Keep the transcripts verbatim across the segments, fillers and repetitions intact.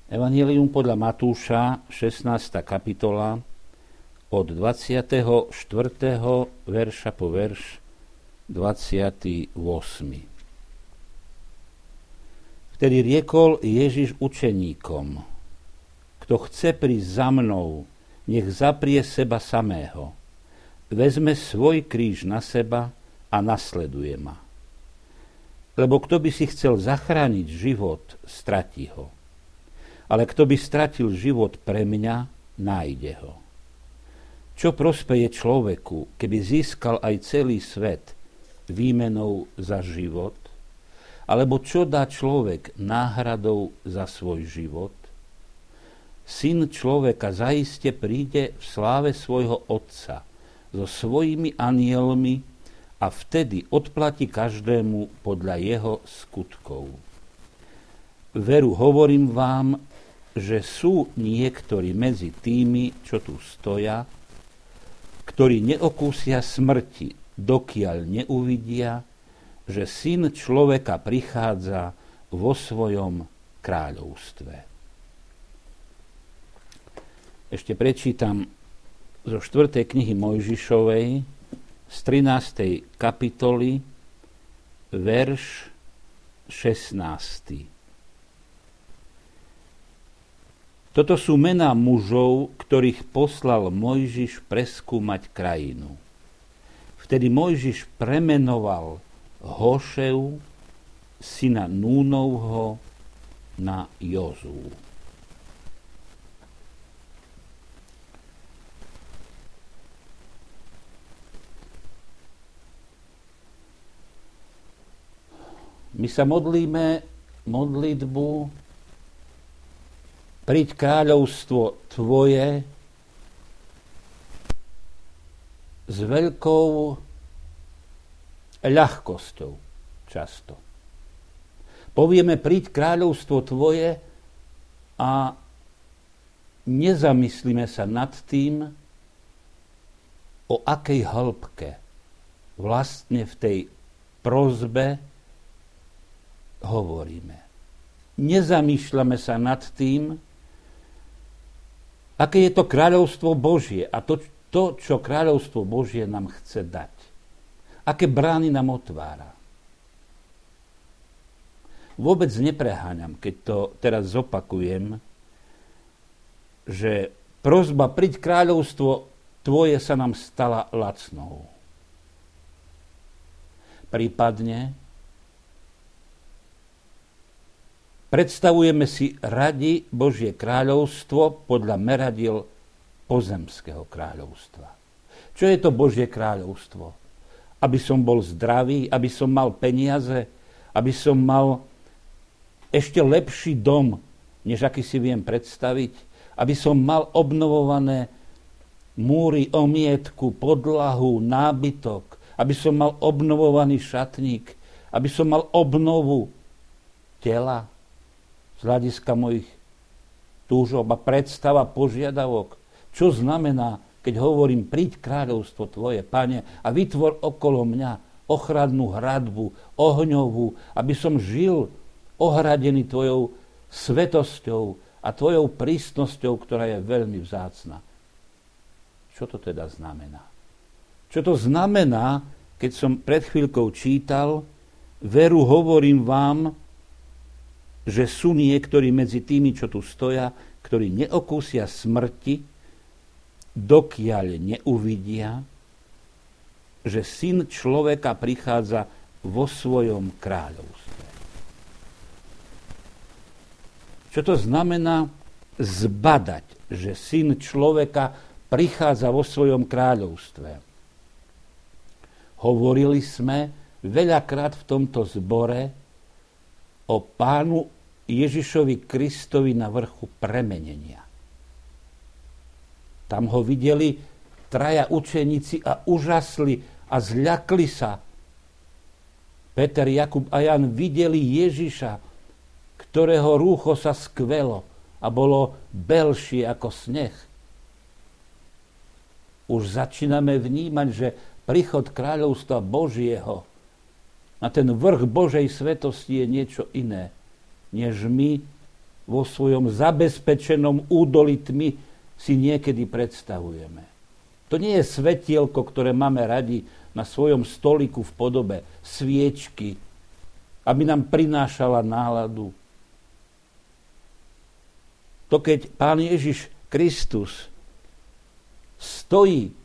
Evanjelium podľa Matúša, šestnásta kapitola, od dvadsiateho štvrtého verša po verš dvadsiaty ôsmy. Vtedy riekol Ježiš učeníkom: Kto chce prísť za mnou, nech zaprie seba samého, vezme svoj kríž na seba a nasleduje ma. Lebo kto by si chcel zachrániť život, stratí ho. Ale kto by stratil život pre mňa, nájde ho. Čo prospeje človeku, keby získal aj celý svet výmenou za život? Alebo čo dá človek náhradou za svoj život? Syn človeka zaiste príde v sláve svojho Otca so svojimi anielmi a vtedy odplatí každému podľa jeho skutkov. Veru, hovorím vám, že sú niektorí medzi tými, čo tu stoja, ktorí neokúsia smrti, dokiaľ neuvidia, že Syn človeka prichádza vo svojom kráľovstve. Ešte prečítam zo štvrtej knihy Mojžišovej, z trinástej kapitoly, verš šestnásty. Toto sú mená mužov, ktorých poslal Mojžiš preskúmať krajinu. Vtedy Mojžiš premenoval Hošev, syna Núnovho, na Jozú. My sa modlíme modlitbu: Príď kráľovstvo Tvoje, s veľkou ľahkosťou často. Povieme: Príď kráľovstvo Tvoje a nezamyslíme sa nad tým, o akej hĺbke vlastne v tej prosbe hovoríme. Nezamýšľame sa nad tým, aké je to kráľovstvo Božie a to, to, čo kráľovstvo Božie nám chce dať. Aké brány nám otvára. Vôbec nepreháňam, keď to teraz zopakujem, že prosba: Príď kráľovstvo Tvoje sa nám stala lacnou. Prípadne predstavujeme si radi Božie kráľovstvo podľa meradiel pozemského kráľovstva. Čo je to Božie kráľovstvo? Aby som bol zdravý, aby som mal peniaze, aby som mal ešte lepší dom, než aký si viem predstaviť, aby som mal obnovované múry, omietku, podlahu, nábytok, aby som mal obnovovaný šatník, aby som mal obnovu tela, z hľadiska mojich túžob a predstava požiadavok. Čo znamená, keď hovorím: Príď kráľovstvo Tvoje, Pane, a vytvor okolo mňa ochrannú hradbu, ohňovú, aby som žil ohradený Tvojou svetosťou a Tvojou prísnosťou, ktorá je veľmi vzácna. Čo to teda znamená? Čo to znamená, keď som pred chvíľkou čítal: Veru, hovorím vám, že sú niektorí medzi tými, čo tu stoja, ktorí neokúsia smrti, dokiaľ neuvidia, že Syn človeka prichádza vo svojom kráľovstve. Čo to znamená zbadať, že Syn človeka prichádza vo svojom kráľovstve? Hovorili sme veľakrát v tomto zbore o Pánu Ježišovi Kristovi na vrchu premenenia. Tam ho videli traja učeníci a užasli a zľakli sa. Peter, Jakub a Jan videli Ježiša, ktorého rúcho sa skvelo a bolo belšie ako sneh. Už začíname vnímať, že príchod kráľovstva Božieho na ten vrch Božej svetosti je niečo iné, než my vo svojom zabezpečenom údolí tmy si niekedy predstavujeme. To nie je svetielko, ktoré máme radi na svojom stoliku v podobe sviečky, aby nám prinášala náladu. To, keď Pán Ježiš Kristus stojí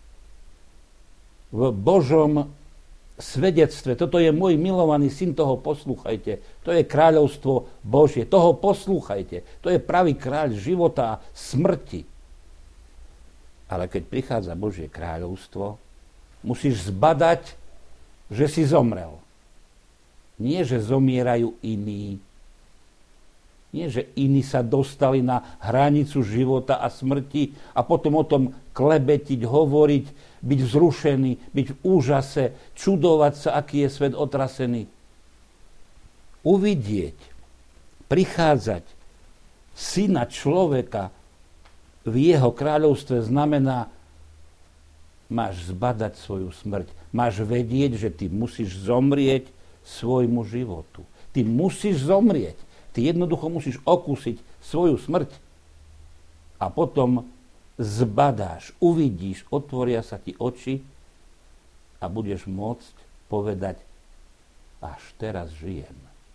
v Božom svedectve, toto je môj milovaný syn, toho poslúchajte, to je kráľovstvo Božie, toho poslúchajte, to je pravý kráľ života a smrti. Ale keď prichádza Božie kráľovstvo, musíš zbadať, že si zomrel. Nie, že zomierajú iní. Nie, že iní sa dostali na hranicu života a smrti a potom o tom klebetiť, hovoriť, byť vzrušený, byť v úžase, čudovať sa, aký je svet otrasený. Uvidieť, prichádzať syna človeka v jeho kráľovstve znamená, máš zbadať svoju smrť. Máš vedieť, že ty musíš zomrieť svojmu životu. Ty musíš zomrieť. Ty jednoducho musíš okúsiť svoju smrť. A potom zbadáš, uvidíš, otvoria sa ti oči a budeš môcť povedať, až teraz žijem.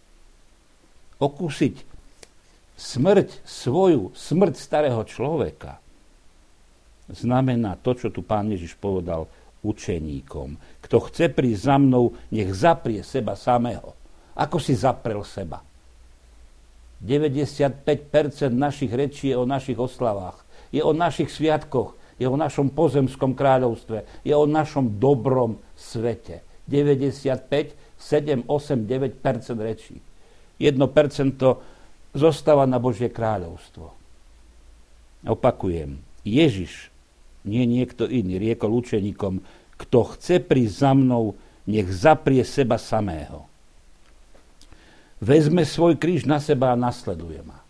Okúsiť smrť svoju, smrť starého človeka, znamená to, čo tu Pán Ježiš povedal učeníkom. Kto chce prísť za mnou, nech zaprie seba samého. Ako si zaprel seba? deväťdesiatpäť percent našich rečí je o našich oslavách, je o našich sviatkoch, je o našom pozemskom kráľovstve, je o našom dobrom svete. deväťdesiatpäť, sedem, osem, deväť percent rečí. jedno percento zostáva na Božie kráľovstvo. Opakujem, Ježiš, nie niekto iný, riekol učeníkom, kto chce prísť za mnou, nech zaprie seba samého. Vezme svoj kríž na seba a nasleduje ma.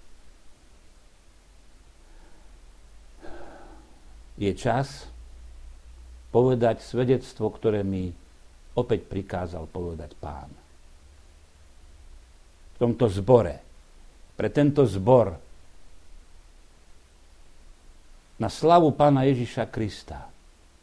Je čas povedať svedectvo, ktoré mi opäť prikázal povedať Pán. V tomto zbore, pre tento zbor, na slavu Pána Ježiša Krista,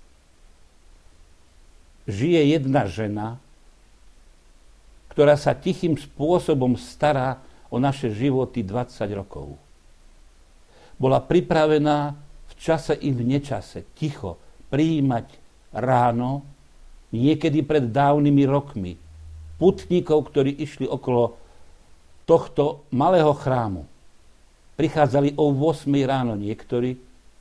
žije jedna žena, ktorá sa tichým spôsobom stará o naše životy dvadsať rokov. Bola pripravená v čase i v nečase ticho prijímať ráno, niekedy pred dávnymi rokmi, putníkov, ktorí išli okolo tohto malého chrámu. Prichádzali o ôsmej ráno niektorí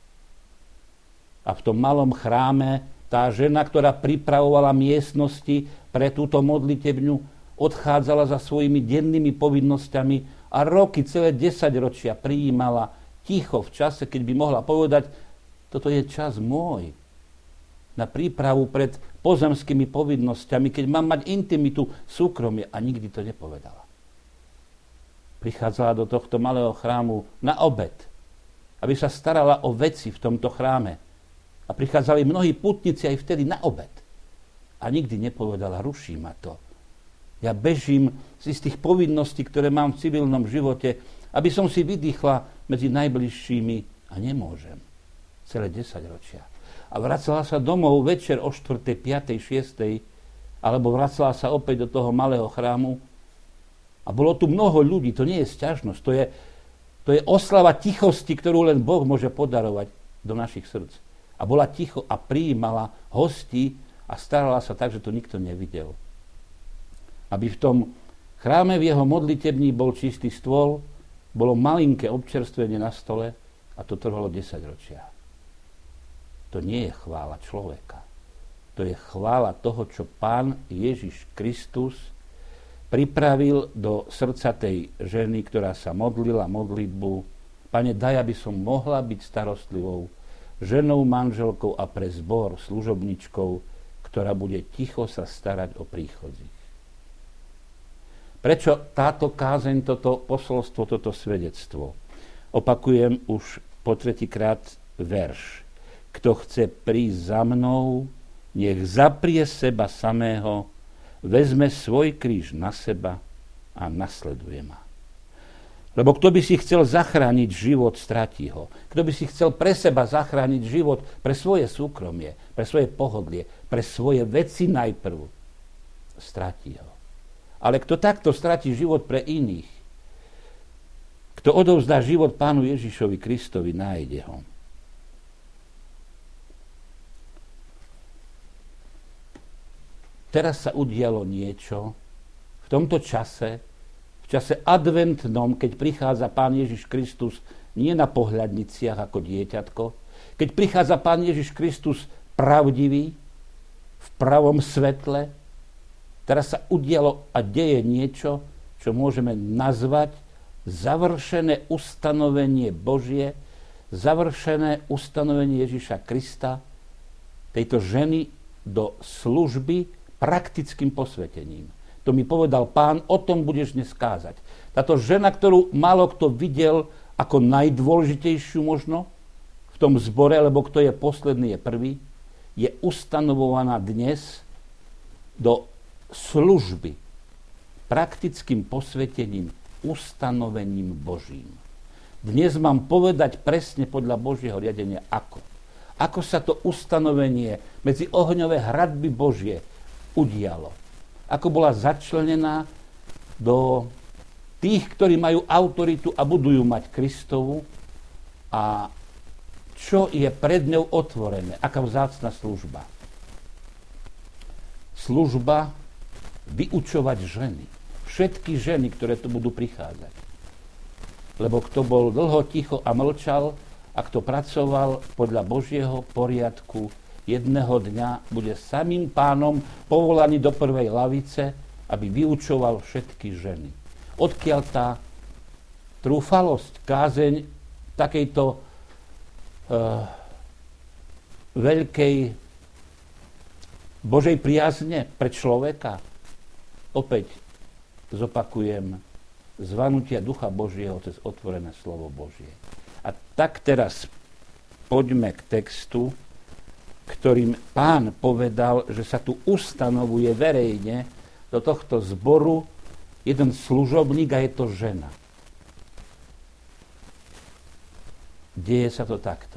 a v tom malom chráme tá žena, ktorá pripravovala miestnosti pre túto modlitebňu, odchádzala za svojimi dennými povinnosťami a roky, celé desaťročia prijímala ticho v čase, keď by mohla povedať, toto je čas môj na prípravu pred pozemskými povinnosťami, keď mám mať intimitu, súkromie, a nikdy to nepovedala. Prichádzala do tohto malého chrámu na obed, aby sa starala o veci v tomto chráme. A prichádzali mnohí putníci aj vtedy na obed. A nikdy nepovedala, ruší ma to. Ja bežím z istých povinností, ktoré mám v civilnom živote, aby som si vydýchla medzi najbližšími a nemôžem. Celé desaťročia. A vracala sa domov večer o štvrtej, piatej, šiestej, alebo vracala sa opäť do toho malého chrámu. A bolo tu mnoho ľudí, to nie je sťažnosť, to je, to je oslava tichosti, ktorú len Boh môže podarovať do našich srdc. A bola ticho a prijímala hostí a starala sa tak, že to nikto nevidel. Aby v tom chráme v jeho modlitební bol čistý stôl, bolo malinké občerstvenie na stole a to trvalo desaťročia. To nie je chvála človeka. To je chvála toho, čo Pán Ježiš Kristus pripravil do srdca tej ženy, ktorá sa modlila modlitbu. Pane, daj, aby som mohla byť starostlivou ženou, manželkou a pre zbor služobničkou, ktorá bude ticho sa starať o príchodzích. Prečo táto kázeň, toto posolstvo, toto svedectvo? Opakujem už po tretíkrát verš. Kto chce prísť za mnou, nech zaprie seba samého, vezme svoj kríž na seba a nasleduje ma. Lebo kto by si chcel zachrániť život, stratí ho. Kto by si chcel pre seba zachrániť život, pre svoje súkromie, pre svoje pohodlie, pre svoje veci najprv, stratí ho. Ale kto takto stratí život pre iných, kto odovzdá život Pánu Ježišovi Kristovi, nájde ho. Teraz sa udialo niečo v tomto čase, v čase adventnom, keď prichádza Pán Ježiš Kristus nie na pohľadniciach ako dieťatko, keď prichádza Pán Ježiš Kristus pravdivý, v pravom svetle, teraz sa udialo a deje niečo, čo môžeme nazvať završené ustanovenie Božie, završené ustanovenie Ježiša Krista, tejto ženy do služby praktickým posvetením. To mi povedal Pán, o tom budeš dnes kázať. Táto žena, ktorú málo kto videl ako najdôležitejšiu možno v tom zbore, lebo kto je posledný, je prvý, je ustanovovaná dnes do služby praktickým posvetením, ustanovením Božím. Dnes mám povedať presne podľa Božieho riadenia ako. Ako sa to ustanovenie medzi ohňové hradby Božie udialo. Ako bola začlenená do tých, ktorí majú autoritu a budú ju mať Kristovu, a čo je pred ňou otvorené, aká vzácna služba. Služba vyučovať ženy. Všetky ženy, ktoré tu budú prichádzať. Lebo kto bol dlho ticho a mlčal, a kto pracoval podľa Božieho poriadku, jedného dňa bude samým Pánom povolaný do prvej lavice, aby vyučoval všetky ženy. Odkiaľ tá trúfalosť, kázeň takejto uh, veľkej Božej priazne pre človeka? Opäť zopakujem, zvanutia Ducha Božieho cez otvorené slovo Božie. A tak teraz poďme k textu, ktorým Pán povedal, že sa tu ustanovuje verejne do tohto zboru jeden služobník, a je to žena. Deje sa to takto.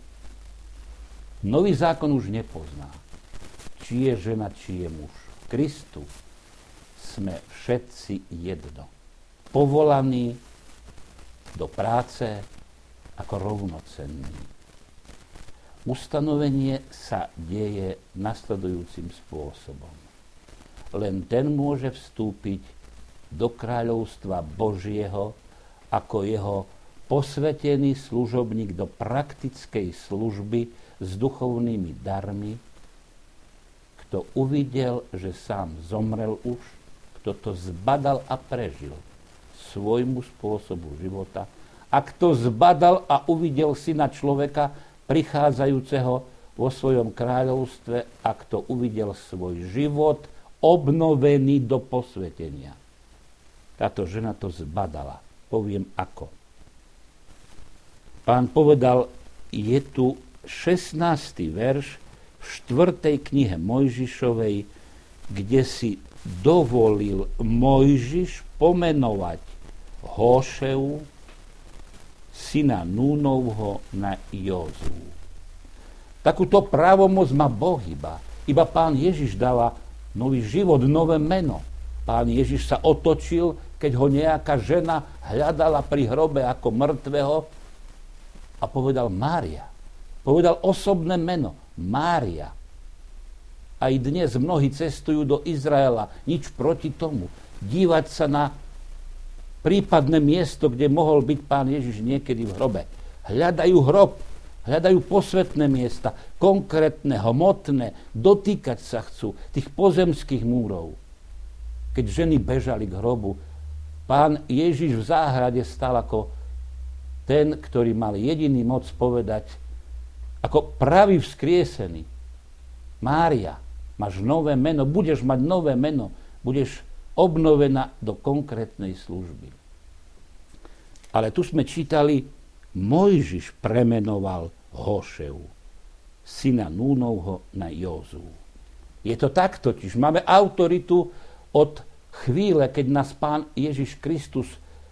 Nový zákon už nepozná, či je žena, či je muž. V Kristu sme všetci jedno. Povolaní do práce ako rovnocenní. Ustanovenie sa deje nasledujúcim spôsobom. Len ten môže vstúpiť do kráľovstva Božieho ako jeho posvetený služobník do praktickej služby s duchovnými darmi, kto uvidel, že sám zomrel už, kto to zbadal a prežil svojmu spôsobu života, a kto zbadal a uvidel Syna človeka prichádzajúceho vo svojom kráľovstve, a kto uvidel svoj život obnovený do posvetenia. Táto žena to zbadala. Poviem ako. Pán povedal, je tu šestnásty verš v štvrtej knihe Mojžišovej, kde si dovolil Mojžiš pomenovať Hóšeu, syna Núnovho, na Józuu. Takúto právomoc má Boh iba. Iba Pán Ježiš dáva nový život, nové meno. Pán Ježiš sa otočil, keď ho nejaká žena hľadala pri hrobe ako mŕtvého, a povedal Mária. Povedal osobné meno. Mária. Aj dnes mnohí cestujú do Izraela. Nič proti tomu. Dívať sa na prípadné miesto, kde mohol byť Pán Ježiš niekedy v hrobe. Hľadajú hrob, hľadajú posvätné miesta, konkrétne, hmotné, dotýkať sa chcú tých pozemských múrov. Keď ženy bežali k hrobu, Pán Ježiš v záhrade stal ako ten, ktorý mal jediný moc povedať, ako pravý vzkriesený: Mária, máš nové meno, budeš mať nové meno, budeš obnovená do konkrétnej služby. Ale tu sme čítali, Mojžiš premenoval Hóšeu, syna Núnovho, na Józuu. Je to tak totiž. Máme autoritu od chvíle, keď nás Pán Ježiš Kristus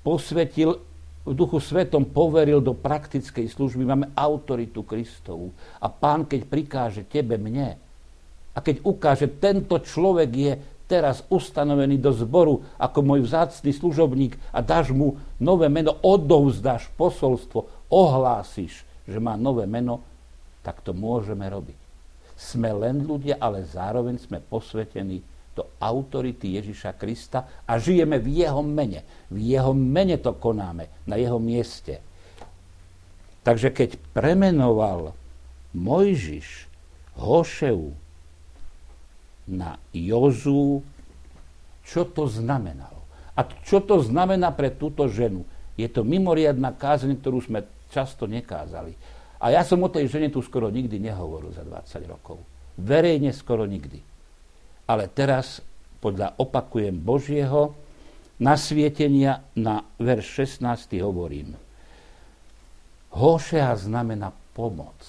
posvetil, v Duchu Svetom poveril do praktickej služby. Máme autoritu Kristovu. A Pán, keď prikáže tebe, mne, a keď ukáže, tento človek je teraz ustanovený do zboru ako môj vzácny služobník a dáš mu nové meno, odovzdáš posolstvo, ohlásiš, že má nové meno, tak to môžeme robiť. Sme len ľudia, ale zároveň sme posvetení do autority Ježiša Krista a žijeme v jeho mene. V jeho mene to konáme, na jeho mieste. Takže keď premenoval Mojžiš Hošeu na Jozú, čo to znamenalo? A čo to znamená pre túto ženu? Je to mimoriadna kázeň, ktorú sme často nekázali. A ja som o tej žene tu skoro nikdy nehovoril za dvadsať rokov. Verejne skoro nikdy. Ale teraz, podľa opakujem Božieho nasvietenia na verš šestnásty hovorím. Hošea znamená pomoc.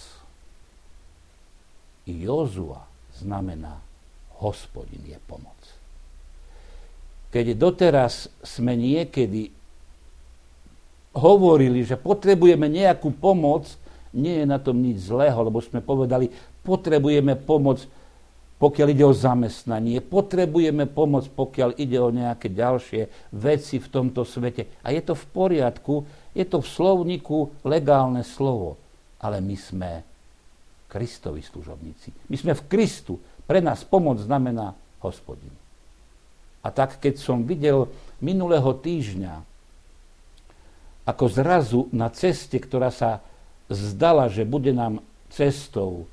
Jozua znamená Hospodin je pomoc. Keď doteraz sme niekedy hovorili, že potrebujeme nejakú pomoc, nie je na tom nič zlého, lebo sme povedali, potrebujeme pomoc, pokiaľ ide o zamestnanie, potrebujeme pomoc, pokiaľ ide o nejaké ďalšie veci v tomto svete. A je to v poriadku, je to v slovníku legálne slovo, ale my sme Kristovi služobníci. My sme v Kristu. Pre nás pomoc znamená Hospodin. A tak, keď som videl minulého týždňa, ako zrazu na ceste, ktorá sa zdala, že bude nám cestou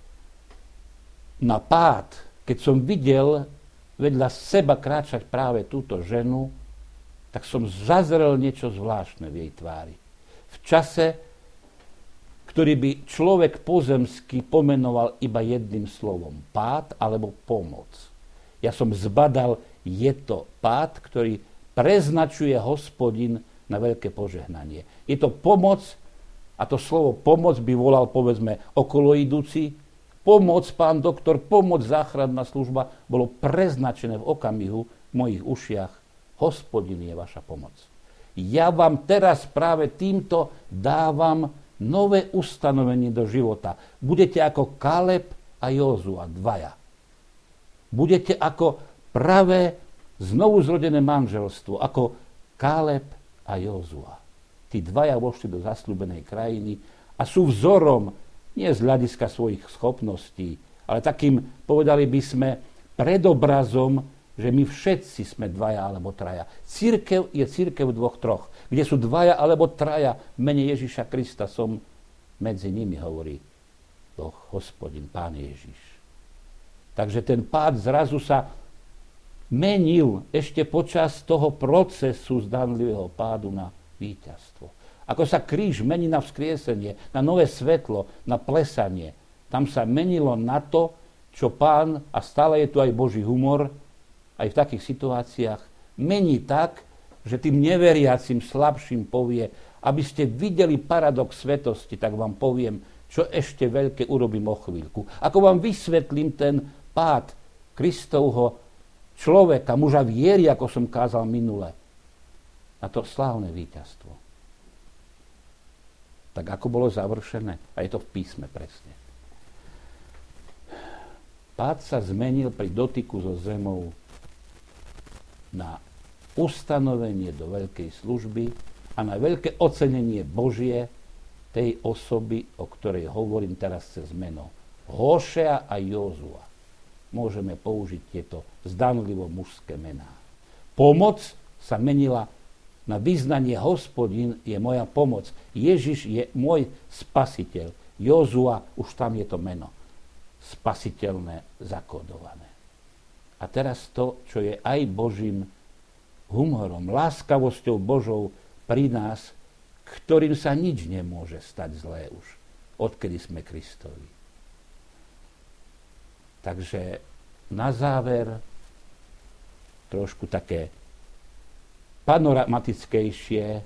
na pád, keď som videl vedľa seba kráčať práve túto ženu, tak som zazrel niečo zvláštne v jej tvári. V čase, ktorý by človek pozemský pomenoval iba jedným slovom. Pád alebo pomoc. Ja som zbadal, je to pád, ktorý preznačuje Hospodin na veľké požehnanie. Je to pomoc, a to slovo pomoc by volal, povedzme, okolo idúci. Pomoc, pán doktor, pomoc, záchranná služba, bolo preznačené v okamihu v mojich ušiach. Hospodin je vaša pomoc. Ja vám teraz práve týmto dávam nové ustanovenie do života. Budete ako Kaleb a Jozua, dvaja. Budete ako pravé znovuzrodené manželstvo, ako Kaleb a Jozua. Tí dvaja vošli do zasľúbenej krajiny a sú vzorom, nie z hľadiska svojich schopností, ale takým, povedali by sme, predobrazom, že my všetci sme dvaja alebo traja. Cirkev je cirkev dvoch, troch. Kde sú dvaja alebo traja v mene Ježiša Krista, som medzi nimi, hovorí Boh, Hospodin, Pán Ježiš. Takže ten pád zrazu sa menil ešte počas toho procesu zdanlivého pádu na víťazstvo. Ako sa kríž mení na vzkriesenie, na nové svetlo, na plesanie. Tam sa menilo na to, čo Pán, a stále je tu aj Boží humor, aj v takých situáciách, mení tak, že tým neveriacim, slabším povie, aby ste videli paradox svetosti, tak vám poviem, čo ešte veľké urobím o chvíľku. Ako vám vysvetlím ten pád Kristovho človeka, muža viery, ako som kázal minule, na to slávne víťazstvo. Tak ako bolo završené? A je to v písme presne. Pád sa zmenil pri dotyku so zemou na ustanovenie do veľkej služby a na veľké ocenenie Božie tej osoby, o ktorej hovorím teraz cez meno Hošea a Jozua. Môžeme použiť tieto zdanlivo mužské mená. Pomoc sa menila na vyznanie Hospodin je moja pomoc. Ježiš je môj spasiteľ. Jozua, už tam je to meno. Spasiteľné, zakodované. A teraz to, čo je aj Božím humorom, láskavosťou Božou pri nás, ktorým sa nič nemôže stať zlé už, odkedy sme Kristovi. Takže na záver trošku také panoramatickejšie e,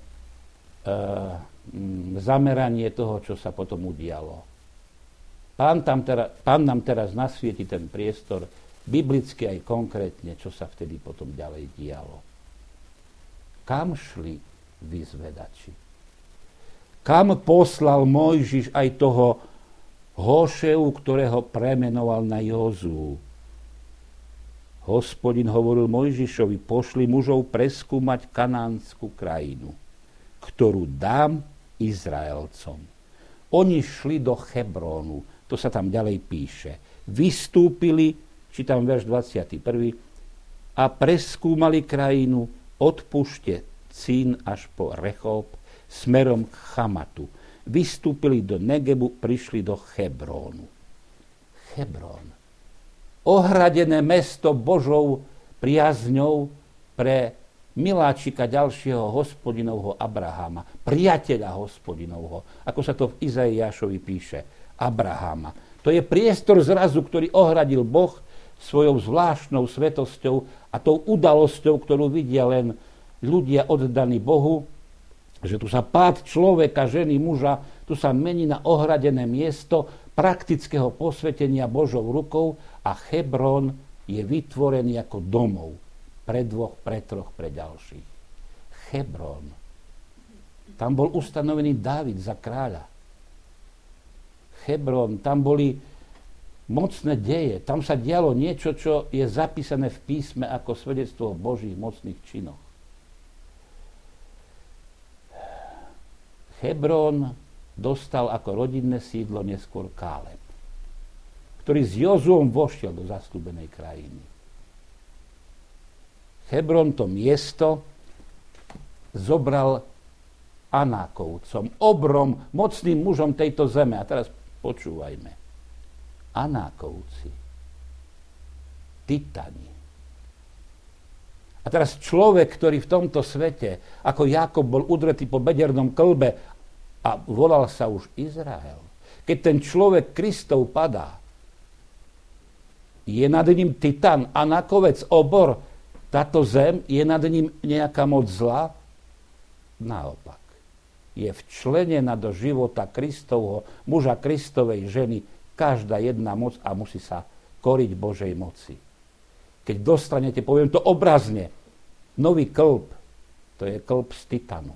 zameranie toho, čo sa potom udialo. Pán, tam teraz, pán nám teraz nasvieti ten priestor, biblicky aj konkrétne, čo sa vtedy potom ďalej dialo. Kam šli vyzvedači. Kam poslal Mojžiš aj toho Hošeu, ktorého premenoval na Jozú? Hospodin hovoril Mojžišovi, pošli mužov preskúmať kanánsku krajinu, ktorú dám Izraelcom. Oni šli do Hebrónu, to sa tam ďalej píše. Vystúpili, čítam verš dvadsiaty prvý, a preskúmali krajinu od púšte Cín až po Rechob smerom k Chamatu. Vystúpili do Negebu, prišli do Hebrónu. Hebrón. Ohradené mesto Božou priazňou pre miláčika ďalšieho Hospodinovho Abrahama, priateľa Hospodinovho, ako sa to v Izaiášovi píše, Abrahama. To je priestor zrazu, ktorý ohradil Boh svojou zvláštnou svetosťou a tou udalosťou, ktorú vidia len ľudia oddaní Bohu, že tu sa pád človeka, ženy, muža, tu sa mení na ohradené miesto praktického posvetenia Božou rukou a Hebrón je vytvorený ako domov pre dvoch, pre troch, pre ďalších. Hebrón. Tam bol ustanovený Dávid za kráľa. Hebrón, tam boli mocné deje. Tam sa dialo niečo, čo je zapísané v písme ako svedectvo o Božích mocných činoch. Hebrón dostal ako rodinné sídlo neskôr Káleb, ktorý s Jozuom vošiel do zasľúbenej krajiny. Hebrón, to miesto, zobral Anákovcom, obrom, mocným mužom tejto zeme. A teraz počúvajme. Anákovci, Titani. A teraz človek, ktorý v tomto svete, ako Jákob bol udretý po bedernom klbe a volal sa už Izrael. Keď ten človek Kristov padá, je nad ním Titan, Anákovec, obor, táto zem, je nad ním nejaká moc zla? Naopak. Je včlenená do života Kristovho, muža Kristovej ženy, každá jedna moc a musí sa koriť Božej moci. Keď dostanete, poviem to obrazne, nový klb, to je klb z titanu.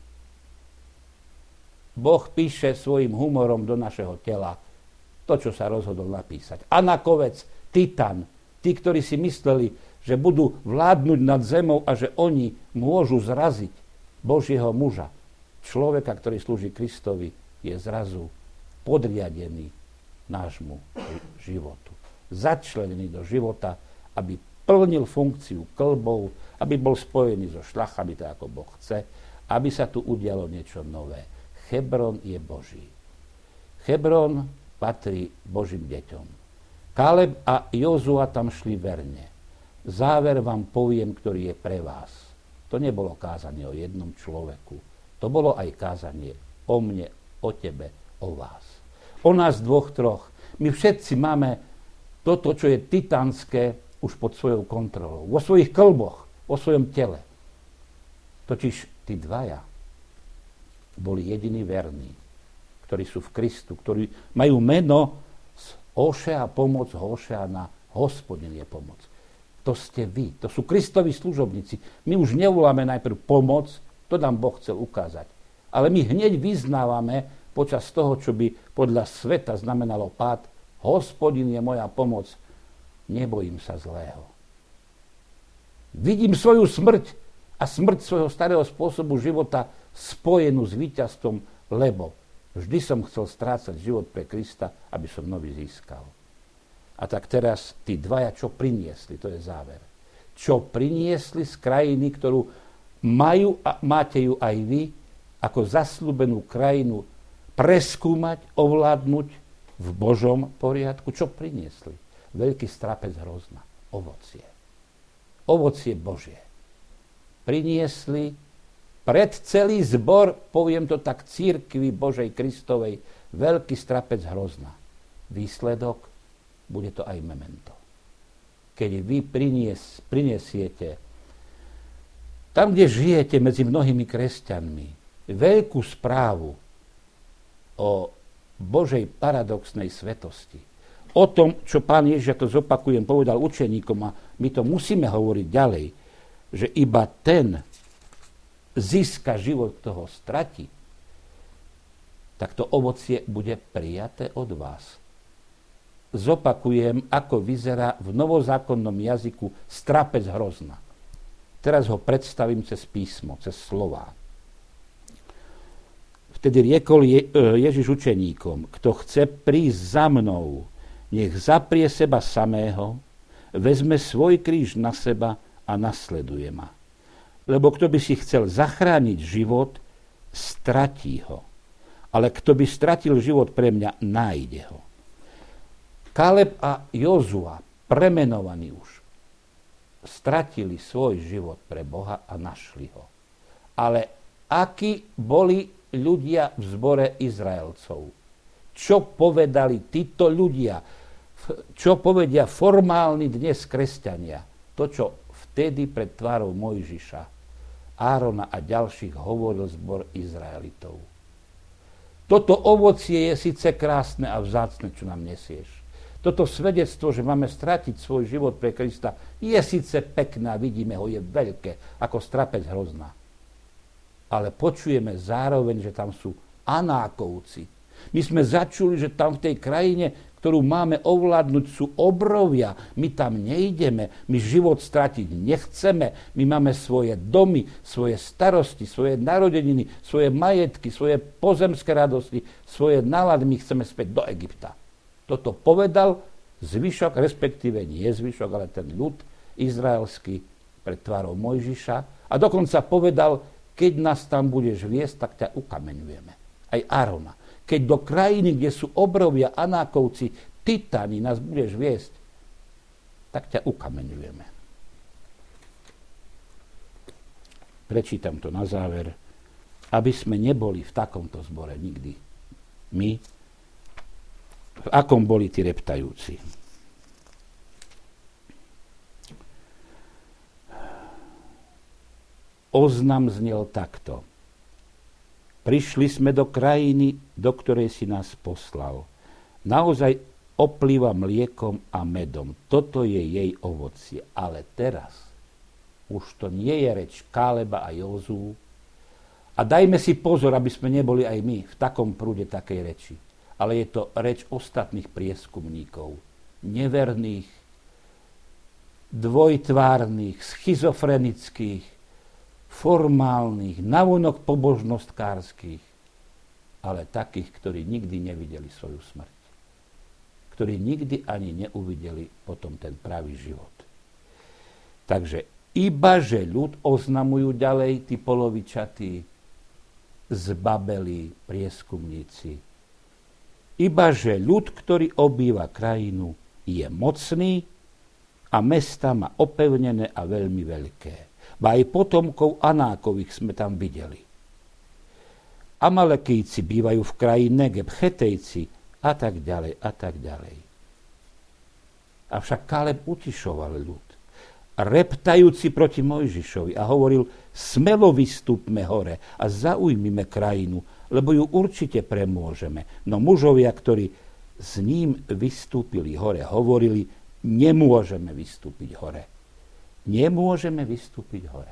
Boh píše svojim humorom do našeho tela to, čo sa rozhodol napísať. Anakovec, titan, tí, ktorí si mysleli, že budú vládnuť nad zemou a že oni môžu zraziť Božieho muža. Človeka, ktorý slúži Kristovi, je zrazu podriadený nášmu životu. Začlenený do života, aby plnil funkciu klbov, aby bol spojený so šľachami, tak ako Boh chce, aby sa tu udialo niečo nové. Hebrón je Boží. Hebrón patrí Božím deťom. Káleb a Jozua tam šli verne. Záver vám poviem, ktorý je pre vás. To nebolo kázanie o jednom človeku. To bolo aj kázanie o mne, o tebe, o vás. O nás dvoch, troch. My všetci máme toto, čo je titanské, už pod svojou kontrolou. Vo svojich klboch, vo svojom tele. Totiž tí dvaja boli jediní verní, ktorí sú v Kristu, ktorí majú meno z Hošea pomoc, Hošea na Hospodin je pomoc. To ste vy, to sú Kristovi služobníci. My už nevoláme najprv pomoc, to nám Boh chcel ukázať. Ale my hneď vyznávame počas toho, čo by podľa sveta znamenalo pád, Hospodin je moja pomoc, nebojím sa zlého. Vidím svoju smrť a smrť svojho starého spôsobu života spojenú s víťazstvom, lebo vždy som chcel strácať život pre Krista, aby som nový získal. A tak teraz tí dvaja, čo priniesli, to je záver. Čo priniesli z krajiny, ktorú majú a máte ju aj vy, ako zasľúbenú krajinu preskúmať, ovládnuť v Božom poriadku. Čo priniesli? Veľký strapec hrozna. Ovocie. Ovocie Božie. Priniesli pred celý zbor, poviem to tak, cirkvi Božej Kristovej, veľký strapec hrozna. Výsledok, bude to aj memento. Keď vy prinies, prinesiete tam, kde žijete medzi mnohými kresťanmi, veľkú správu o Božej paradoxnej svetosti, o tom, čo Pán Ježiš, ja to zopakujem, povedal učeníkom a my to musíme hovoriť ďalej, že iba ten získa život, kto ho stratí, tak to ovocie bude prijaté od vás. Zopakujem, ako vyzerá v novozákonnom jazyku strapec hrozna. Teraz ho predstavím cez písmo, cez slová. Vtedy riekol Je, Ježiš učeníkom, kto chce prísť za mnou, nech zaprie seba samého, vezme svoj kríž na seba a nasleduje ma. Lebo kto by si chcel zachrániť život, stratí ho. Ale kto by stratil život pre mňa, nájde ho. Kaleb a Jozua, premenovaní už, stratili svoj život pre Boha a našli ho. Ale akí boli ľudia v zbore Izraelcov? Čo povedali títo ľudia? Čo povedia formálni dnes kresťania? To, čo vtedy pred tvárou Mojžiša, Árona a ďalších hovoril zbor Izraelitov. Toto ovocie je síce krásne a vzácne, čo nám nesieš. Toto svedectvo, že máme stratiť svoj život pre Krista, je síce pekné, vidíme ho, je veľké, ako strapec hrozná. Ale počujeme zároveň, že tam sú Anákovci. My sme začuli, že tam v tej krajine, ktorú máme ovládnuť, sú obrovia. My tam nejdeme, my život stratiť nechceme. My máme svoje domy, svoje starosti, svoje narodeniny, svoje majetky, svoje pozemské radosti, svoje nálady. My chceme späť do Egypta. Toto povedal zvyšok, respektíve nie zvyšok, ale ten ľud izraelský pred tvárou Mojžiša. A dokonca povedal, keď nás tam budeš viesť, tak ťa ukameňujeme. Aj Árona. Keď do krajiny, kde sú obrovia Anákovci, titáni, nás budeš viesť, tak ťa ukameňujeme. Prečítam to na záver, aby sme neboli v takomto zbore nikdy. My, v akom boli tí reptajúci. Oznam znel takto. Prišli sme do krajiny, do ktorej si nás poslal. Naozaj oplýva mliekom a medom. Toto je jej ovocie. Ale teraz už to nie je reč Káleba a Jozú. A dajme si pozor, aby sme neboli aj my v takom prúde takej reči. Ale je to reč ostatných prieskumníkov. Neverných, dvojtvárnych, schizofrenických, formálnych, navonok pobožnostkárskych, ale takých, ktorí nikdy nevideli svoju smrť. Ktorí nikdy ani neuvideli potom ten pravý život. Takže iba, že ľud oznamujú ďalej, tí polovičatí, zbabelí prieskumníci. Iba, že ľud, ktorý obýva krajinu, je mocný a mesta má opevnené a veľmi veľké. Ba aj potomkov Anákových sme tam videli. Amalekíci bývajú v kraji Negeb, Chetejci a tak ďalej a tak ďalej. Avšak Kaleb utišoval ľud, reptajúci proti Mojžišovi a hovoril, smelo vystúpme hore a zaujmime krajinu, lebo ju určite premôžeme. No mužovia, ktorí s ním vystúpili hore, hovorili, nemôžeme vystúpiť hore. Nemôžeme vystúpiť hore.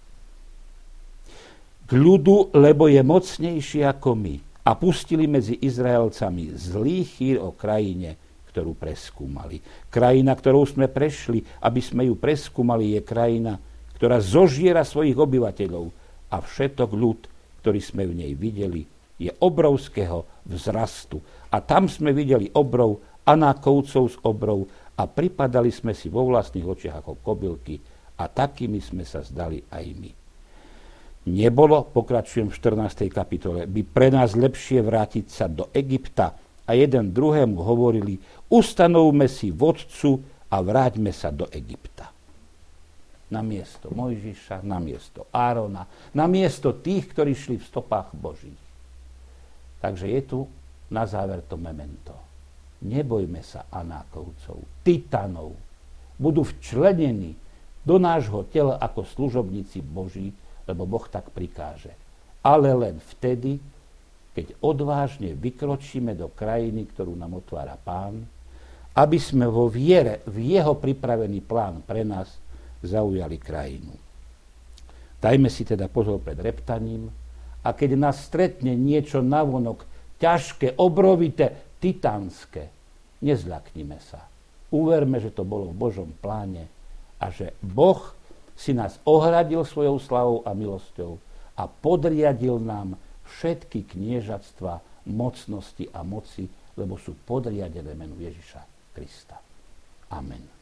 K ľudu, lebo je mocnejší ako my. A pustili medzi Izraelcami zlý chýr o krajine, ktorú preskúmali. Krajina, ktorou sme prešli, aby sme ju preskúmali, je krajina, ktorá zožiera svojich obyvateľov. A všetok ľud, ktorý sme v nej videli, je obrovského vzrastu. A tam sme videli obrov, Anákovcov z obrov, a pripadali sme si vo vlastných očiach ako kobylky a takými sme sa zdali aj my. Nebolo, pokračujem v štrnástej kapitole, by pre nás lepšie vrátiť sa do Egypta a jeden druhému hovorili, ustanovme si vodcu a vráťme sa do Egypta. Na miesto Mojžiša, na miesto Árona, na miesto tých, ktorí šli v stopách Božích. Takže je tu na záver to memento. Nebojme sa Anákovcov, titanov. Budú včlenení do nášho tela ako služobníci Boží, lebo Boh tak prikáže. Ale len vtedy, keď odvážne vykročíme do krajiny, ktorú nám otvára Pán, aby sme vo viere v jeho pripravený plán pre nás zaujali krajinu. Dajme si teda pozor pred reptaním a keď nás stretne niečo navonok ťažké, obrovité, titánske, nezľaknime sa. Uverme, že to bolo v Božom pláne a že Boh si nás ohradil svojou slavou a milosťou a podriadil nám všetky kniežatstva, mocnosti a moci, lebo sú podriadené menu Ježiša Krista. Amen.